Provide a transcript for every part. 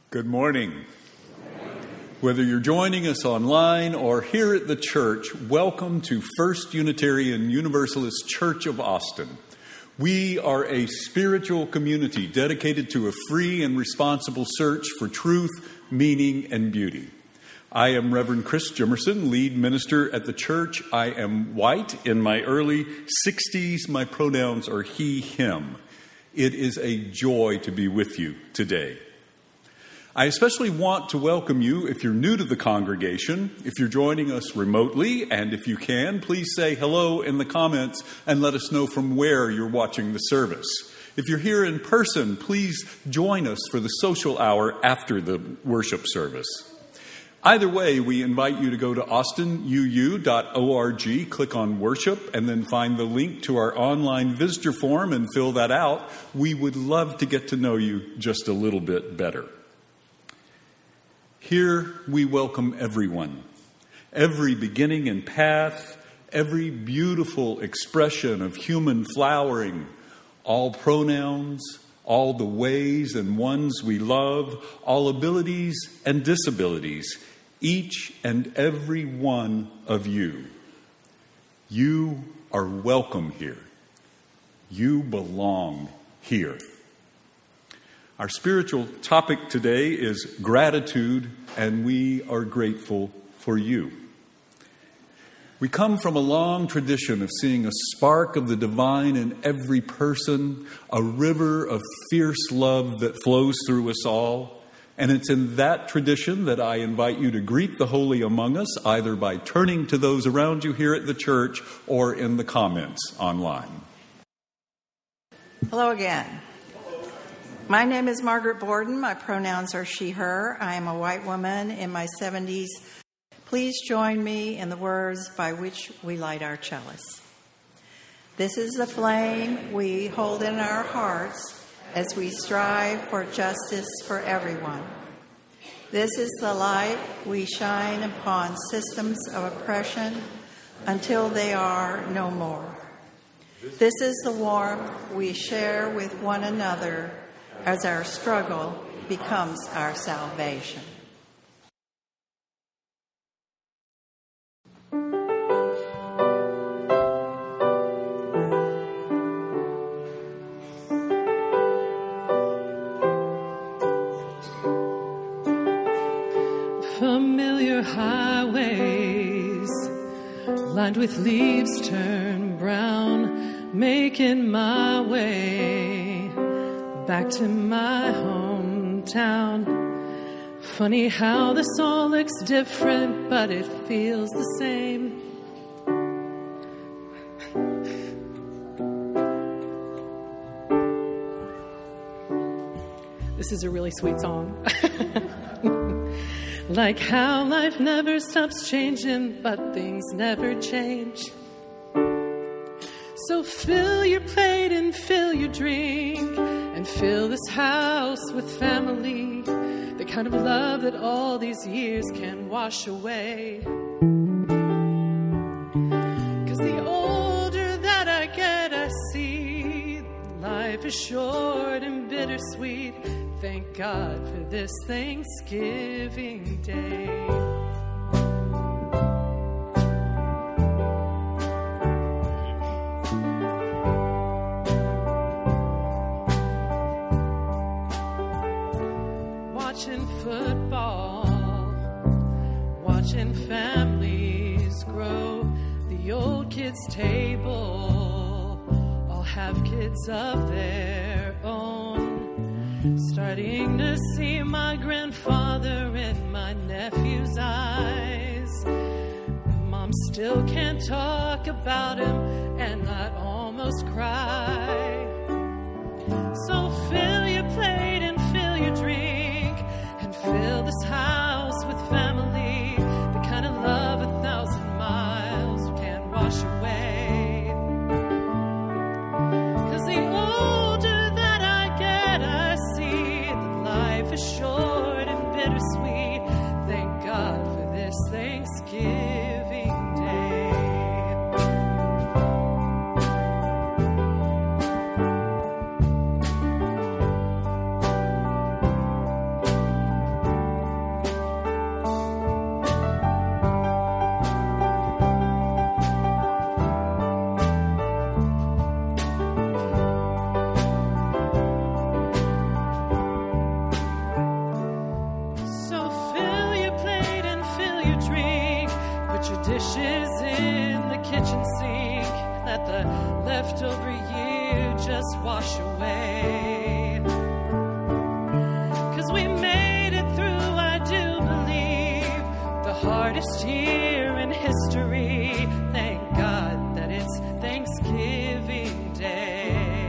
Good morning. Whether you're joining us online or here at the church, welcome to First Unitarian Universalist Church of Austin. We are a spiritual community dedicated to a free and responsible search for truth, meaning, and beauty. I am Reverend Chris Jimerson, lead minister at the church. I am white, in my early 60s. My pronouns are he, him. It is a joy to be with you today. I especially want to welcome you if you're new to the congregation, if you're joining us remotely, and if you can, please say hello in the comments and let us know from where you're watching the service. If you're here in person, please join us for the social hour after the worship service. Either way, we invite you to go to austinuu.org, click on worship, and then find the link to our online visitor form and fill that out. We would love to get to know you just a little bit better. Here we welcome everyone, every beginning and path, every beautiful expression of human flowering, all pronouns, all the ways and ones we love, all abilities and disabilities, each and every one of you. You are welcome here. You belong here. Our spiritual topic today is gratitude, and we are grateful for you. We come from a long tradition of seeing a spark of the divine in every person, a river of fierce love that flows through us all. And it's in that tradition that I invite you to greet the holy among us, either by turning to those around you here at the church or in the comments online. Hello again. My name is Margaret Borden. My pronouns are she, her. I am a white woman in my 70s. Please join me in the words by which we light our chalice. This is the flame we hold in our hearts as we strive for justice for everyone. This is the light we shine upon systems of oppression until they are no more. This is the warmth we share with one another as our struggle becomes our salvation. Familiar highways lined with leaves turn brown, making my way back to my hometown. Funny how this all looks different, but it feels the same. This is a really sweet song. Like how life never stops changing, but things never change. So fill your plate and fill your drink, and fill this house with family, the kind of love that all these years can wash away. 'Cause the older that I get, I see life is short and bittersweet. Thank God for this Thanksgiving Day. Watching football, watching families grow. The old kids' table all have kids of their own. Starting to see my grandfather in my nephew's eyes. Mom still can't talk about him, and I'd almost cry. So fill your plate and fill your drink, and fill this house with family, the kind of love 1,000 miles can't wash away. 'Cause the older that I get, I see that life is short and bittersweet. Thank God for this Thanksgiving Day. the leftover year just wash away. 'Cause we made it through, I do believe, the hardest year in history. Thank God that it's Thanksgiving Day.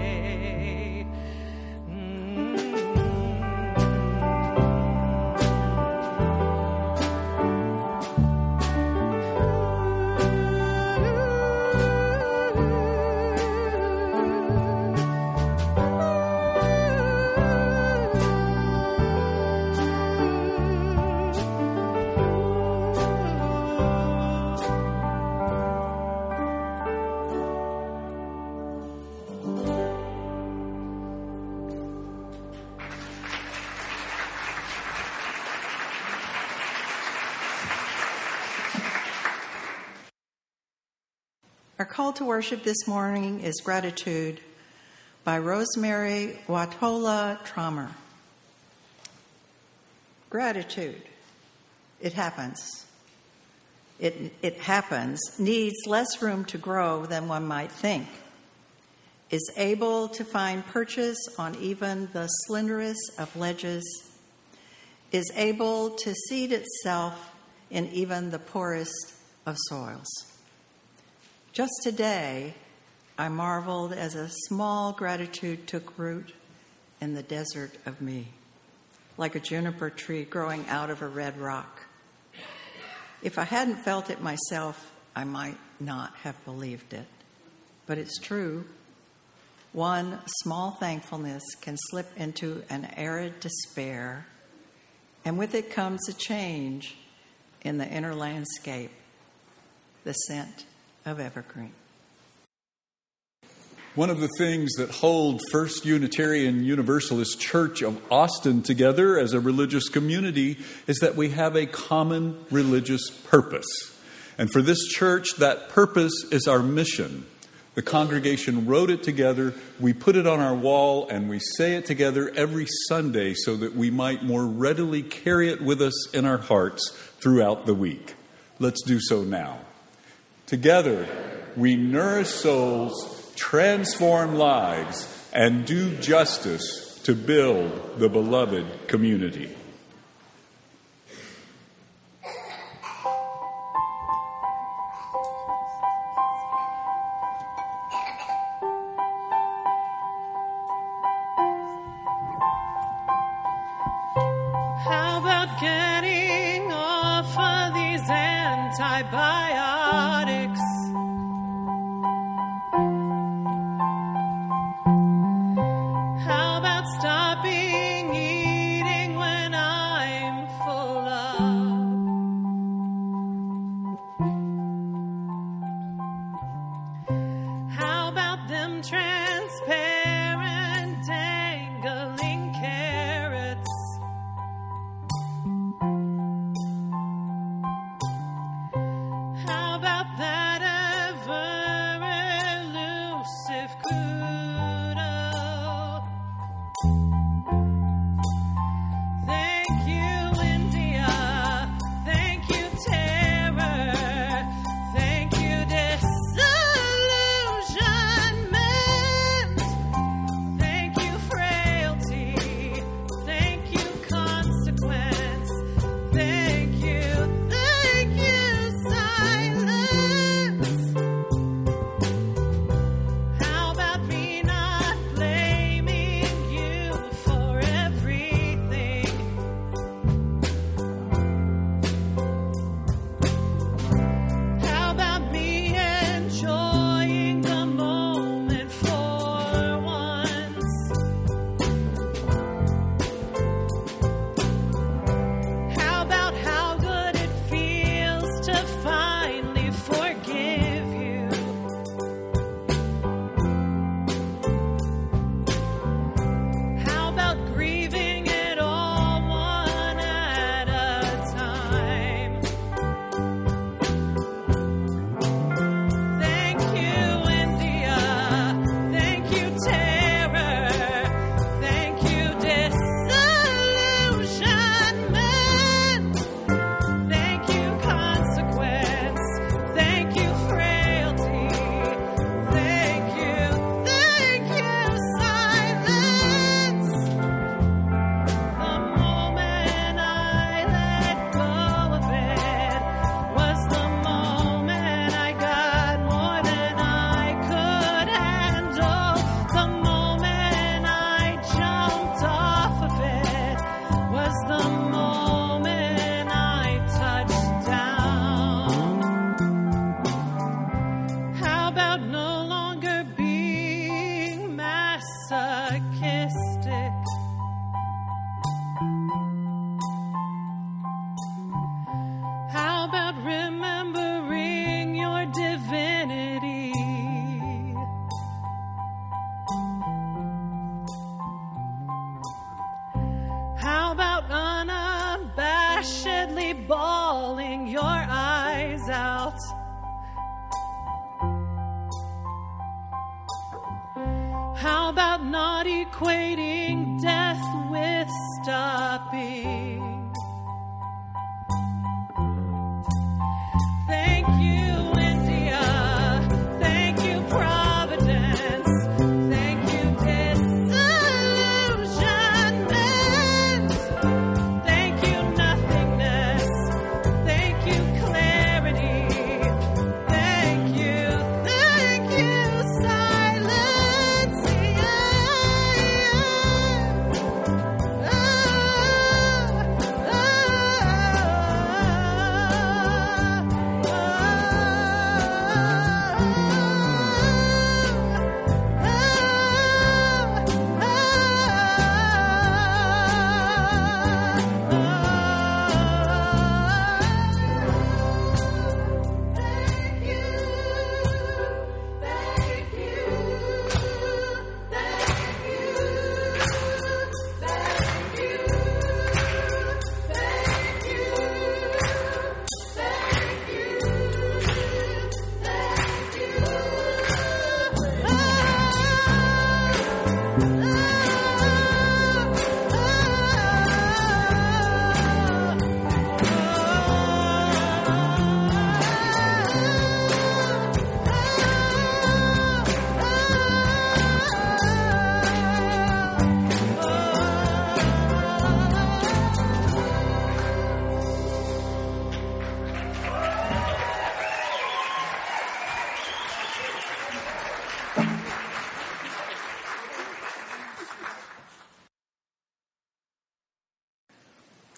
Our call to worship this morning is Gratitude by Rosemary Watola Trommer. Gratitude. It happens. It happens, needs less room to grow than one might think, is able to find purchase on even the slenderest of ledges, is able to seed itself in even the poorest of soils. Just today, I marveled as a small gratitude took root in the desert of me, like a juniper tree growing out of a red rock. If I hadn't felt it myself, I might not have believed it. But it's true. One small thankfulness can slip into an arid despair, and with it comes a change in the inner landscape, the scent of evergreen. One of the things that hold First Unitarian Universalist Church of Austin together as a religious community is that we have a common religious purpose. And for this church, that purpose is our mission. The congregation wrote it together, we put it on our wall, and we say it together every Sunday so that we might more readily carry it with us in our hearts throughout the week. Let's do so now. Together, we nourish souls, transform lives, and do justice to build the beloved community. How about getting off of these antibiotics? How about stopping eating when I'm full up? How about them transparent dangling carrots?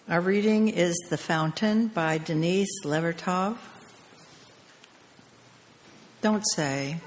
Our reading is The Fountain by Denise Levertov. Don't say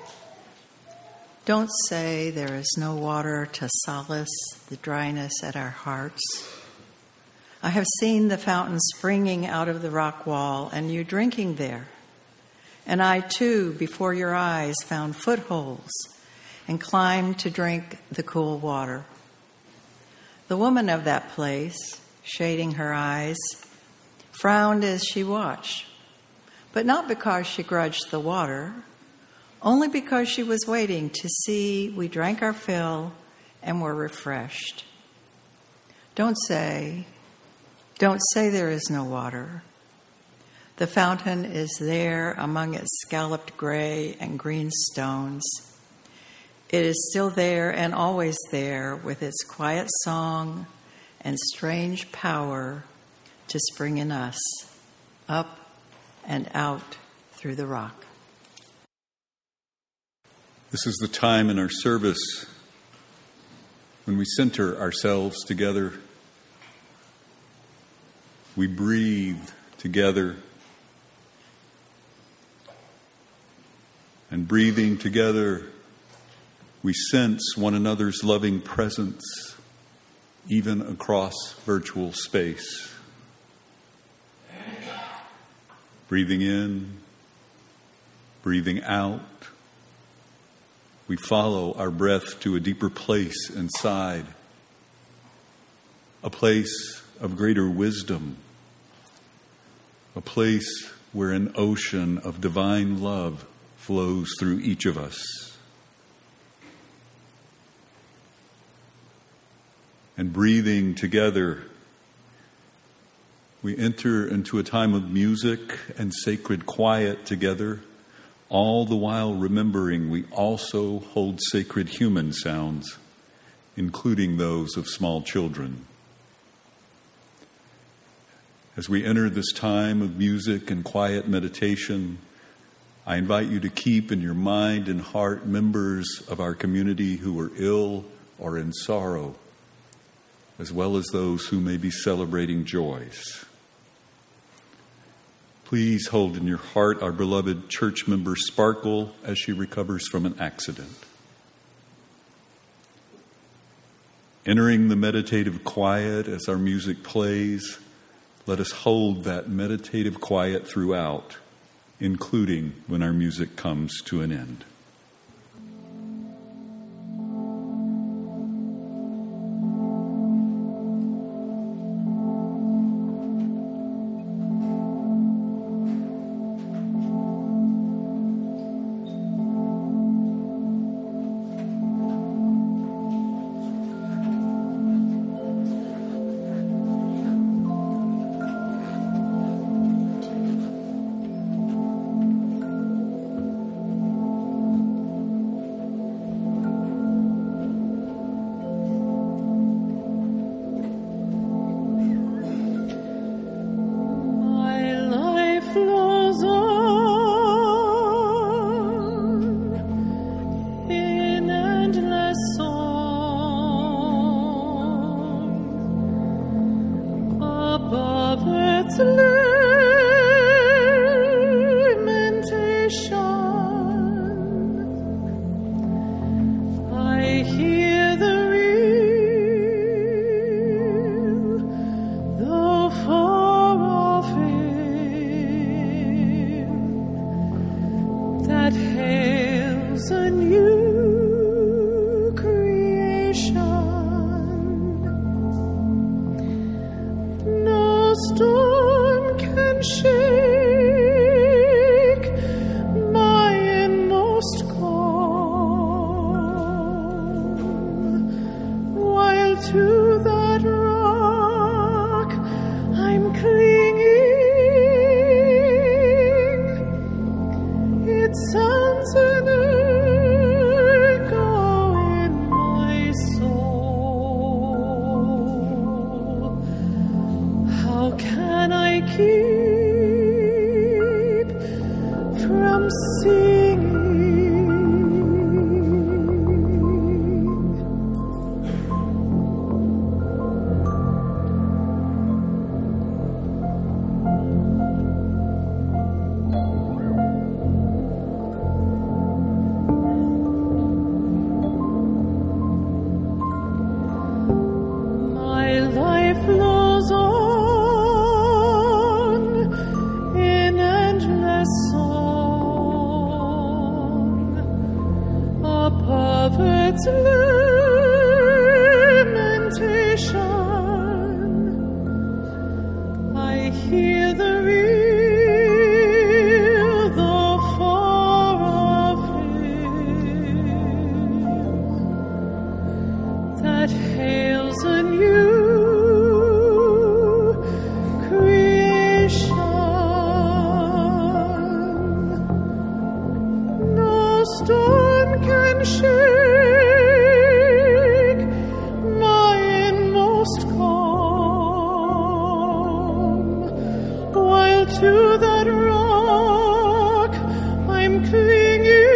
there is no water to solace the dryness at our hearts. I have seen the fountain springing out of the rock wall and you drinking there. And I too, before your eyes, found footholds and climbed to drink the cool water. The woman of that place, shading her eyes, frowned as she watched, but not because she grudged the water, only because she was waiting to see we drank our fill and were refreshed. Don't say there is no water. The fountain is there among its scalloped gray and green stones. It is still there and always there with its quiet song and strange power to spring in us, up and out through the rock. This is the time in our service when we center ourselves together. We breathe together. And breathing together, we sense one another's loving presence, even across virtual space. Breathing in, breathing out, we follow our breath to a deeper place inside, a place of greater wisdom, a place where an ocean of divine love flows through each of us. And breathing together, we enter into a time of music and sacred quiet together, all the while remembering we also hold sacred human sounds, including those of small children. As we enter this time of music and quiet meditation, I invite you to keep in your mind and heart members of our community who are ill or in sorrow, as well as those who may be celebrating joys. Please hold in your heart our beloved church member Sparkle as she recovers from an accident. Entering the meditative quiet as our music plays, let us hold that meditative quiet throughout, including when our music comes to an end. I hear the real, though far off hymn that hails a new creation. No storm can shake my inmost calm, while to that rock I'm clinging.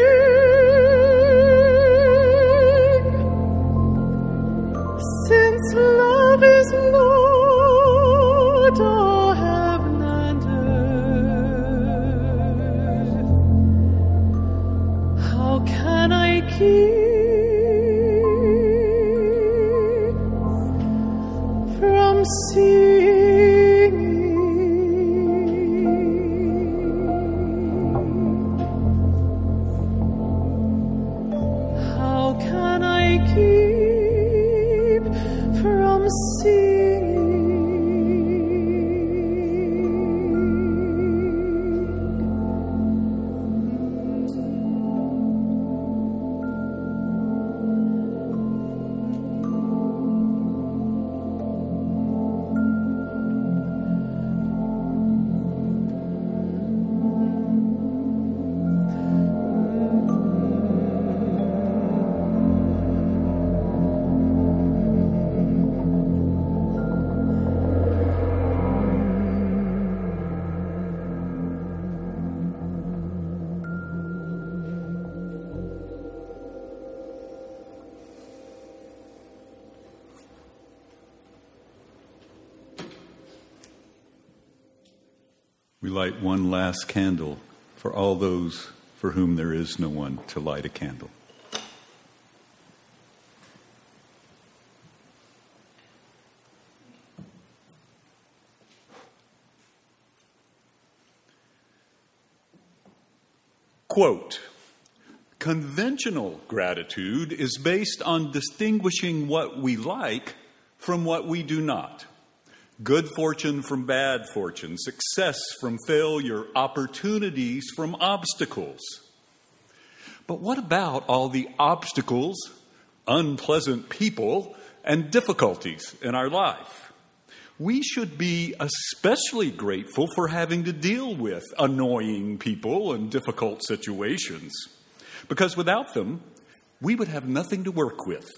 Since love is Lord of heaven and earth, how can I keep from singing? How can I keep from singing? We light one last candle for all those for whom there is no one to light a candle. Quote, conventional gratitude is based on distinguishing what we like from what we do not. Good fortune from bad fortune, success from failure, opportunities from obstacles. But what about all the obstacles, unpleasant people, and difficulties in our life? We should be especially grateful for having to deal with annoying people and difficult situations, because without them, we would have nothing to work with.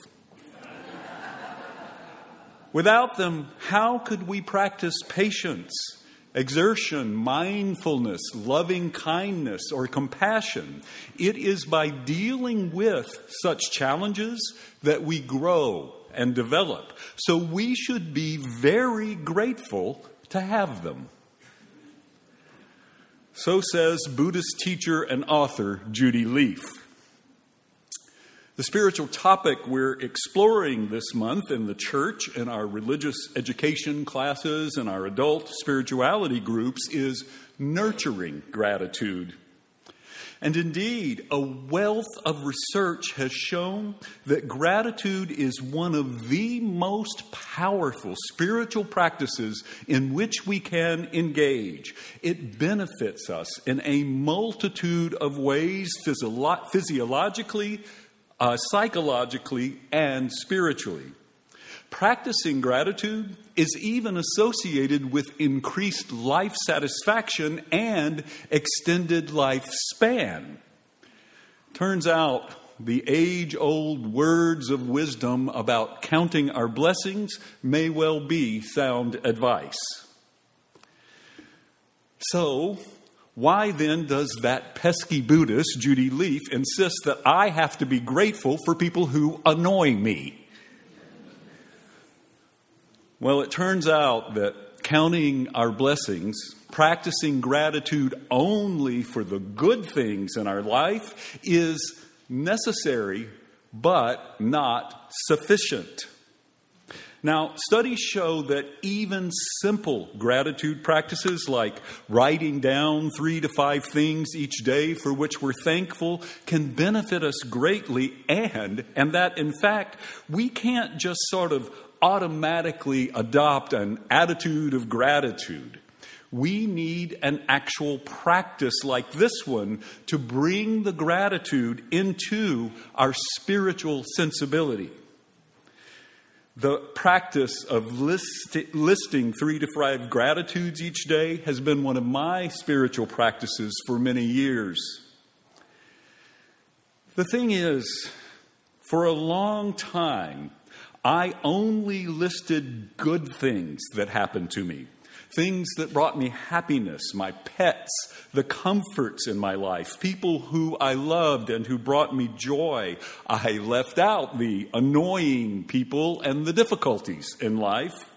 Without them, how could we practice patience, exertion, mindfulness, loving kindness, or compassion? It is by dealing with such challenges that we grow and develop. So we should be very grateful to have them. So says Buddhist teacher and author Judy Leaf. The spiritual topic we're exploring this month in the church, in our religious education classes and our adult spirituality groups, is nurturing gratitude. And indeed, a wealth of research has shown that gratitude is one of the most powerful spiritual practices in which we can engage. It benefits us in a multitude of ways, physiologically, psychologically, and spiritually. Practicing gratitude is even associated with increased life satisfaction and extended lifespan. Turns out the age-old words of wisdom about counting our blessings may well be sound advice. So, why then does that pesky Buddhist, Judy Leaf, insist that I have to be grateful for people who annoy me? Well, it turns out that counting our blessings, practicing gratitude only for the good things in our life, is necessary but not sufficient. Now, studies show that even simple gratitude practices like writing down 3 to 5 things each day for which we're thankful can benefit us greatly, and that, in fact, we can't just sort of automatically adopt an attitude of gratitude. We need an actual practice like this one to bring the gratitude into our spiritual sensibility. The practice of listing 3 to 5 gratitudes each day has been one of my spiritual practices for many years. The thing is, for a long time, I only listed good things that happened to me. Things that brought me happiness, my pets, the comforts in my life, people who I loved and who brought me joy. I left out the annoying people and the difficulties in life.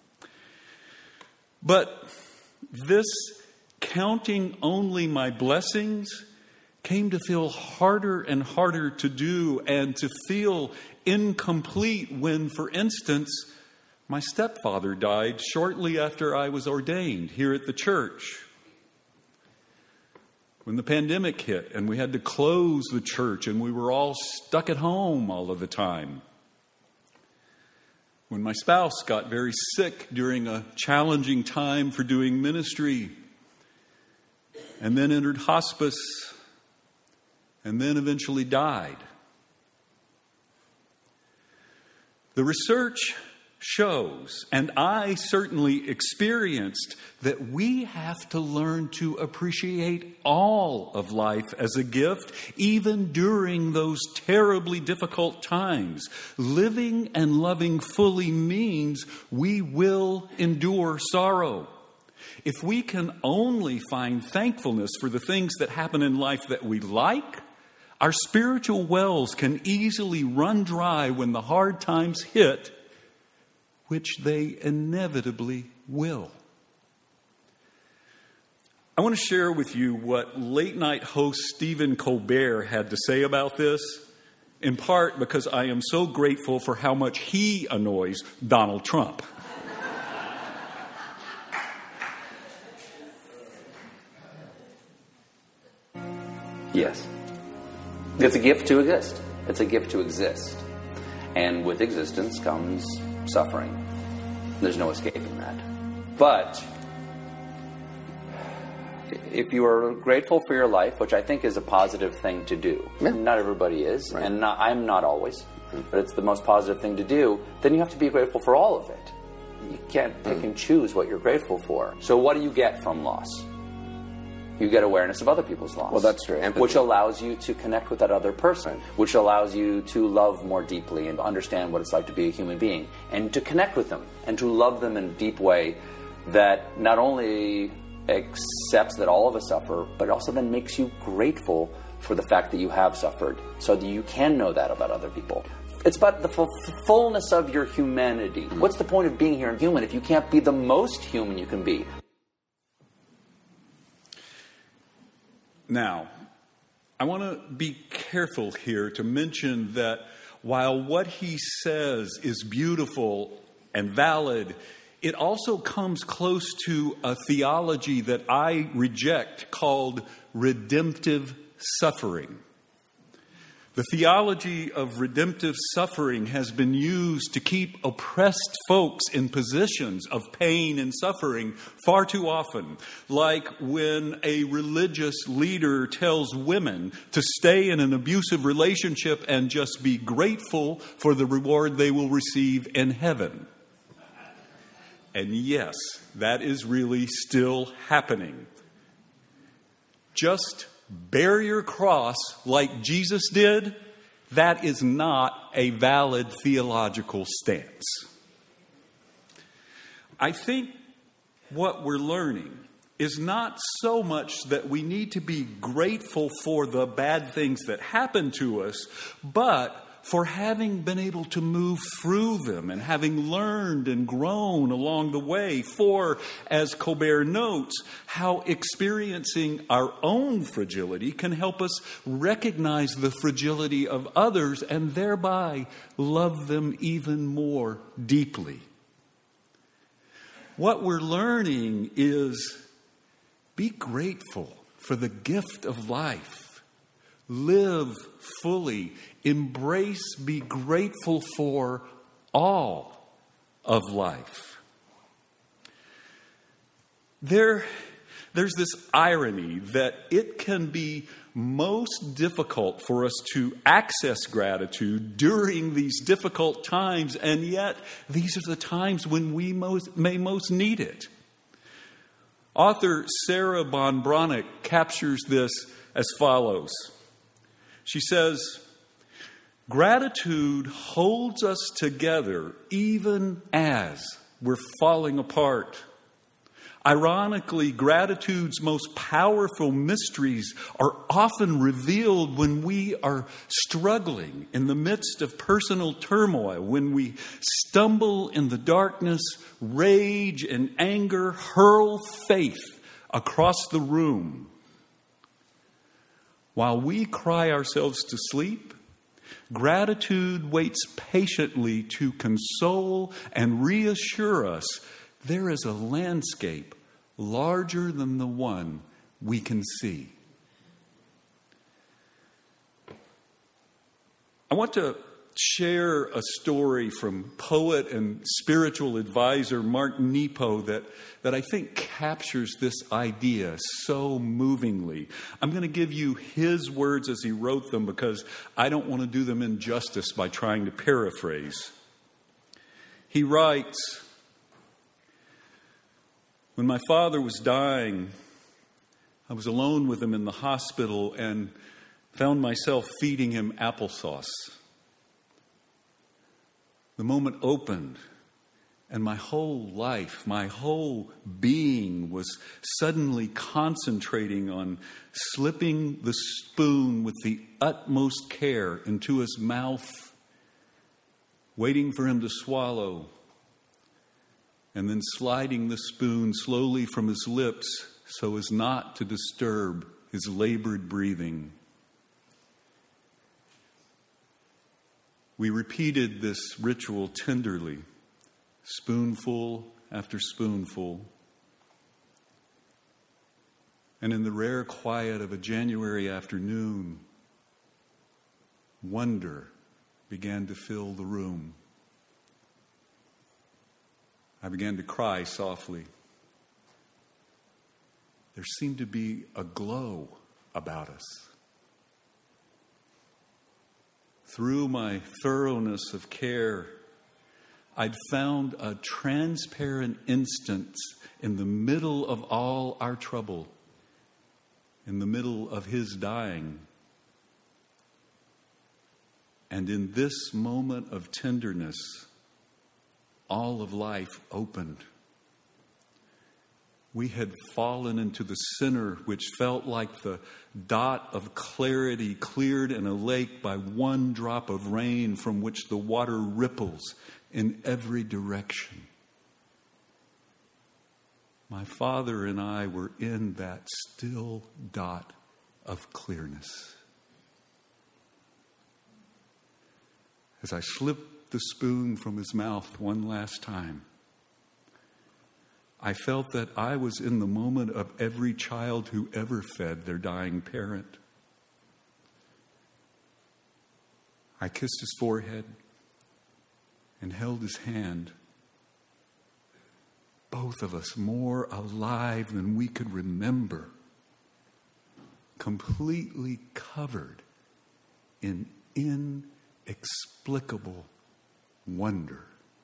But this counting only my blessings came to feel harder and harder to do and to feel incomplete when, for instance, my stepfather died shortly after I was ordained here at the church. When the pandemic hit and we had to close the church and we were all stuck at home all of the time. When my spouse got very sick during a challenging time for doing ministry and then entered hospice and then eventually died. The research shows, and I certainly experienced, that we have to learn to appreciate all of life as a gift, even during those terribly difficult times. Living and loving fully means we will endure sorrow. If we can only find thankfulness for the things that happen in life that we like, our spiritual wells can easily run dry when the hard times hit, which they inevitably will. I want to share with you what late night host Stephen Colbert had to say about this, in part because I am so grateful for how much he annoys Donald Trump. Yes. It's a gift to exist. It's a gift to exist. And with existence comes suffering. There's no escaping that. But if you are grateful for your life, which I think is a positive thing to do, not everybody is, right. And I'm not always, but it's the most positive thing to do, then you have to be grateful for all of it. You can't pick and choose what you're grateful for. So what do you get from loss? You get awareness of other people's loss. Well, that's true. Empathy. Which allows you to connect with that other person, which allows you to love more deeply and understand what it's like to be a human being, and to connect with them, and to love them in a deep way that not only accepts that all of us suffer, but also then makes you grateful for the fact that you have suffered, so that you can know that about other people. It's about the fullness of your humanity. Mm-hmm. What's the point of being here and human if you can't be the most human you can be? Now, I want to be careful here to mention that while what he says is beautiful and valid, it also comes close to a theology that I reject called redemptive suffering. The theology of redemptive suffering has been used to keep oppressed folks in positions of pain and suffering far too often. Like when a religious leader tells women to stay in an abusive relationship and just be grateful for the reward they will receive in heaven. And yes, that is really still happening. Just bear your cross like Jesus did, that is not a valid theological stance. I think what we're learning is not so much that we need to be grateful for the bad things that happen to us, but for having been able to move through them and having learned and grown along the way. For, as Colbert notes, how experiencing our own fragility can help us recognize the fragility of others and thereby love them even more deeply. What we're learning is be grateful for the gift of life. Live fully. Embrace, be grateful for all of life. there's this irony that it can be most difficult for us to access gratitude during these difficult times, and yet these are the times when we may most need it. Author Sarah Von Bronick captures this as follows. She says, "Gratitude holds us together even as we're falling apart. Ironically, gratitude's most powerful mysteries are often revealed when we are struggling in the midst of personal turmoil, when we stumble in the darkness, rage and anger hurl faith across the room. While we cry ourselves to sleep, gratitude waits patiently to console and reassure us there is a landscape larger than the one we can see." I want to share a story from poet and spiritual advisor Mark Nepo that I think captures this idea so movingly. I'm going to give you his words as he wrote them because I don't want to do them injustice by trying to paraphrase. He writes, "When my father was dying, I was alone with him in the hospital and found myself feeding him applesauce. The moment opened, and my whole life, my whole being was suddenly concentrating on slipping the spoon with the utmost care into his mouth, waiting for him to swallow, and then sliding the spoon slowly from his lips so as not to disturb his labored breathing. We repeated this ritual tenderly, spoonful after spoonful. And in the rare quiet of a January afternoon, wonder began to fill the room. I began to cry softly. There seemed to be a glow about us. Through my thoroughness of care, I'd found a transparent instance in the middle of all our trouble, in the middle of his dying. And in this moment of tenderness, all of life opened. We had fallen into the center, which felt like the dot of clarity cleared in a lake by one drop of rain from which the water ripples in every direction. My father and I were in that still dot of clearness. As I slipped the spoon from his mouth one last time, I felt that I was in the moment of every child who ever fed their dying parent. I kissed his forehead and held his hand, both of us more alive than we could remember, completely covered in inexplicable wonder.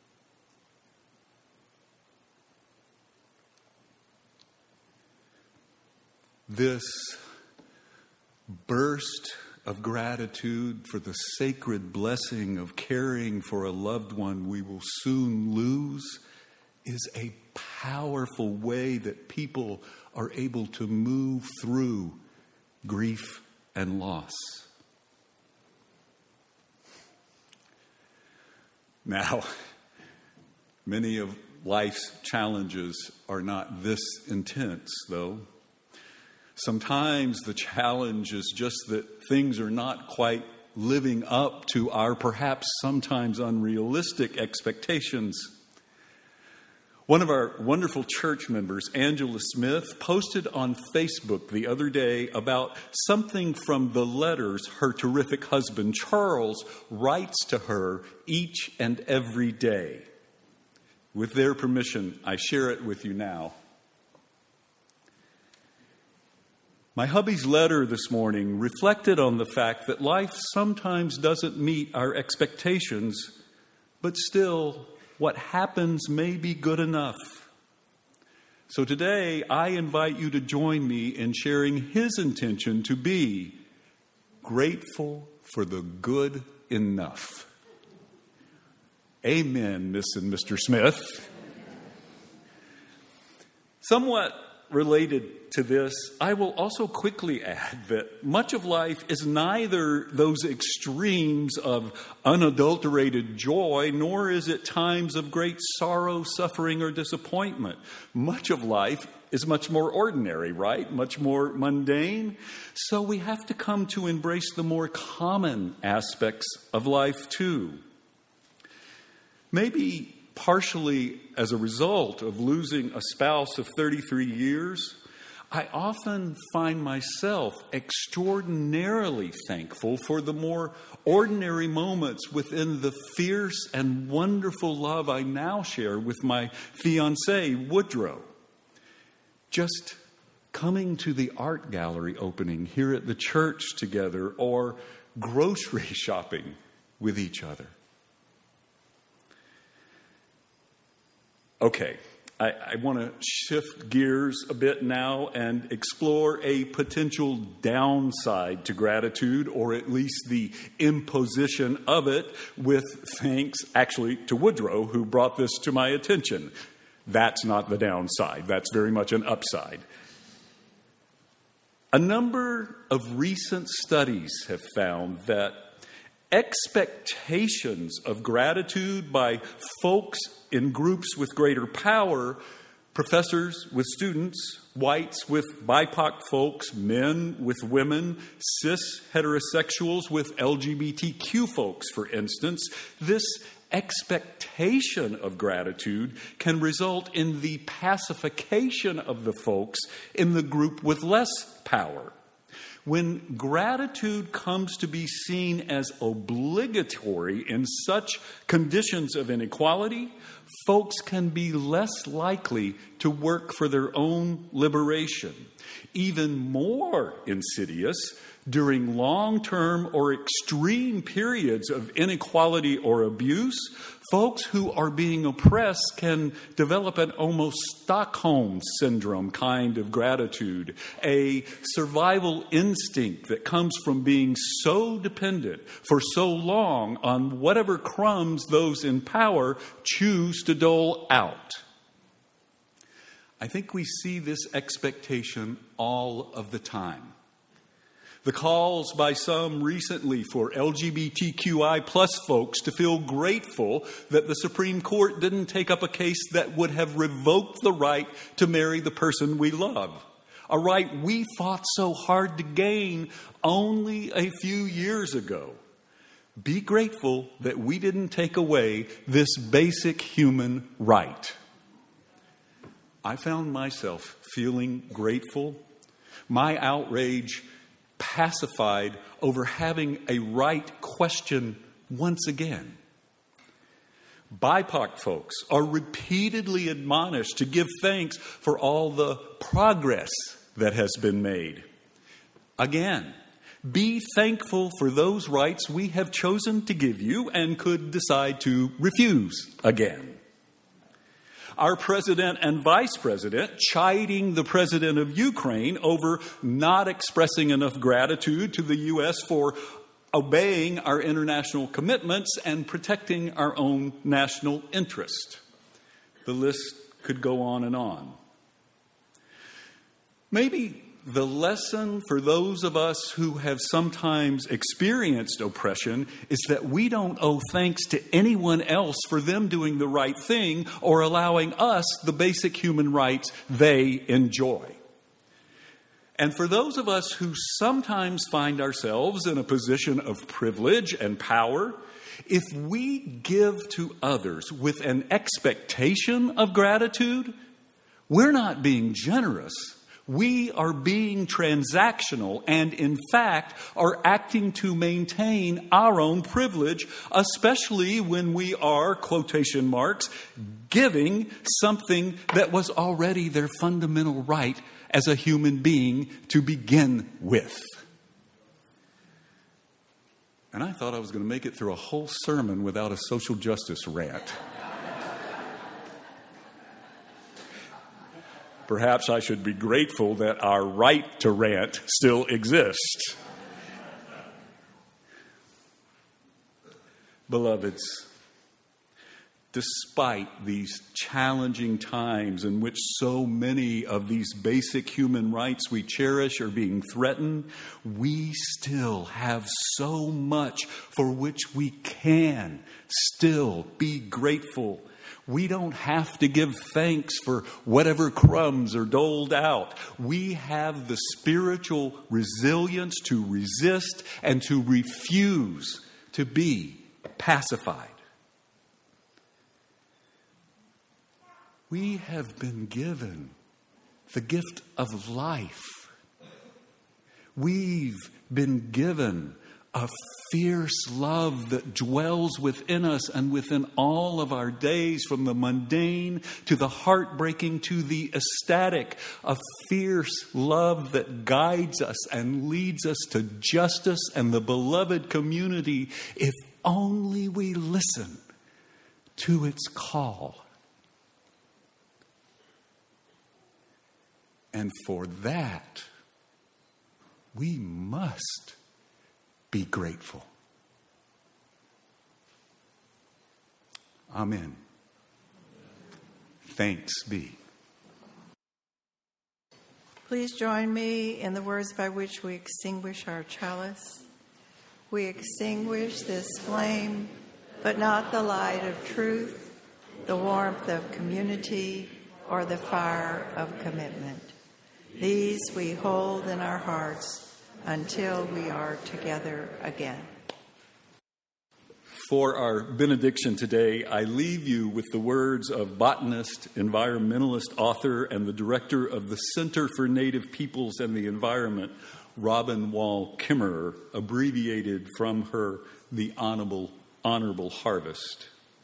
This burst of gratitude for the sacred blessing of caring for a loved one we will soon lose is a powerful way that people are able to move through grief and loss. Now, many of life's challenges are not this intense, though. Sometimes the challenge is just that things are not quite living up to our perhaps sometimes unrealistic expectations. One of our wonderful church members, Angela Smith, posted on Facebook the other day about something from the letters her terrific husband, Charles, writes to her each and every day. With their permission, I share it with you now. My hubby's letter this morning reflected on the fact that life sometimes doesn't meet our expectations, but still, what happens may be good enough. So today, I invite you to join me in sharing his intention to be grateful for the good enough. Amen, Miss and Mr. Smith. Somewhat related to this, I will also quickly add that much of life is neither those extremes of unadulterated joy, nor is it times of great sorrow, suffering, or disappointment. Much of life is much more ordinary, right? Much more mundane. So we have to come to embrace the more common aspects of life too. Maybe partially as a result of losing a spouse of 33 years, I often find myself extraordinarily thankful for the more ordinary moments within the fierce and wonderful love I now share with my fiancé, Woodrow. Just coming to the art gallery opening here at the church together, or grocery shopping with each other. Okay, I want to shift gears a bit now and explore a potential downside to gratitude, or at least the imposition of it, with thanks actually to Woodrow, who brought this to my attention. That's not the downside. That's very much an upside. A number of recent studies have found that expectations of gratitude by folks in groups with greater power, professors with students, whites with BIPOC folks, men with women, cis heterosexuals with LGBTQ folks, for instance, this expectation of gratitude can result in the pacification of the folks in the group with less power. When gratitude comes to be seen as obligatory in such conditions of inequality, folks can be less likely to work for their own liberation. Even more insidious, during long-term or extreme periods of inequality or abuse, folks who are being oppressed can develop an almost Stockholm syndrome kind of gratitude, a survival instinct that comes from being so dependent for so long on whatever crumbs those in power choose to dole out. I think we see this expectation all of the time. The calls by some recently for LGBTQI plus folks to feel grateful that the Supreme Court didn't take up a case that would have revoked the right to marry the person we love. A right we fought so hard to gain only a few years ago. Be grateful that we didn't take away this basic human right. I found myself feeling grateful, my outrage pacified over having a right question once again. BIPOC folks are repeatedly admonished to give thanks for all the progress that has been made. Again, be thankful for those rights we have chosen to give you and could decide to refuse again. Our president and vice president chiding the president of Ukraine over not expressing enough gratitude to the U.S. for obeying our international commitments and protecting our own national interest. The list could go on and on. Maybe the lesson for those of us who have sometimes experienced oppression is that we don't owe thanks to anyone else for them doing the right thing or allowing us the basic human rights they enjoy. And for those of us who sometimes find ourselves in a position of privilege and power, if we give to others with an expectation of gratitude, we're not being generous. we are being transactional and, in fact, are acting to maintain our own privilege, especially when we are, quotation marks, giving something that was already their fundamental right as a human being to begin with. And I thought I was going to make it through a whole sermon without a social justice rant. Perhaps I should be grateful that our right to rant still exists. Beloveds, despite these challenging times in which so many of these basic human rights we cherish are being threatened, we still have so much for which we can still be grateful. We don't have to give thanks for whatever crumbs are doled out. We have the spiritual resilience to resist and to refuse to be pacified. We have been given the gift of life. We've been given a fierce love that dwells within us and within all of our days, from the mundane to the heartbreaking to the ecstatic. A fierce love that guides us and leads us to justice and the beloved community, if only we listen to its call. And for that, we must be grateful. Amen. Thanks be. Please join me in the words by which we extinguish our chalice. We extinguish this flame, but not the light of truth, the warmth of community, or the fire of commitment. These we hold in our hearts until we are together again. For our benediction today, I leave you with the words of botanist, environmentalist, author, and the director of the Center for Native Peoples and the Environment, Robin Wall Kimmerer, abbreviated from her The Honorable Harvest.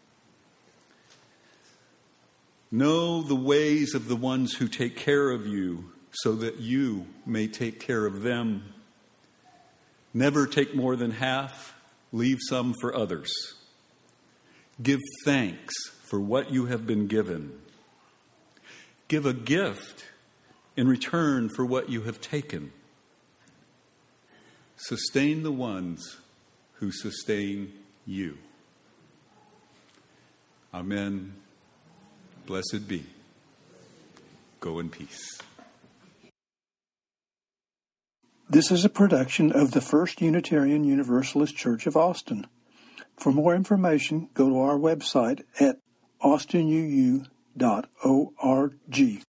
Know the ways of the ones who take care of you, so that you may take care of them. Never take more than half, leave some for others. Give thanks for what you have been given. Give a gift in return for what you have taken. Sustain the ones who sustain you. Amen. Blessed be. Go in peace. This is a production of the First Unitarian Universalist Church of Austin. For more information, go to our website at austinuu.org.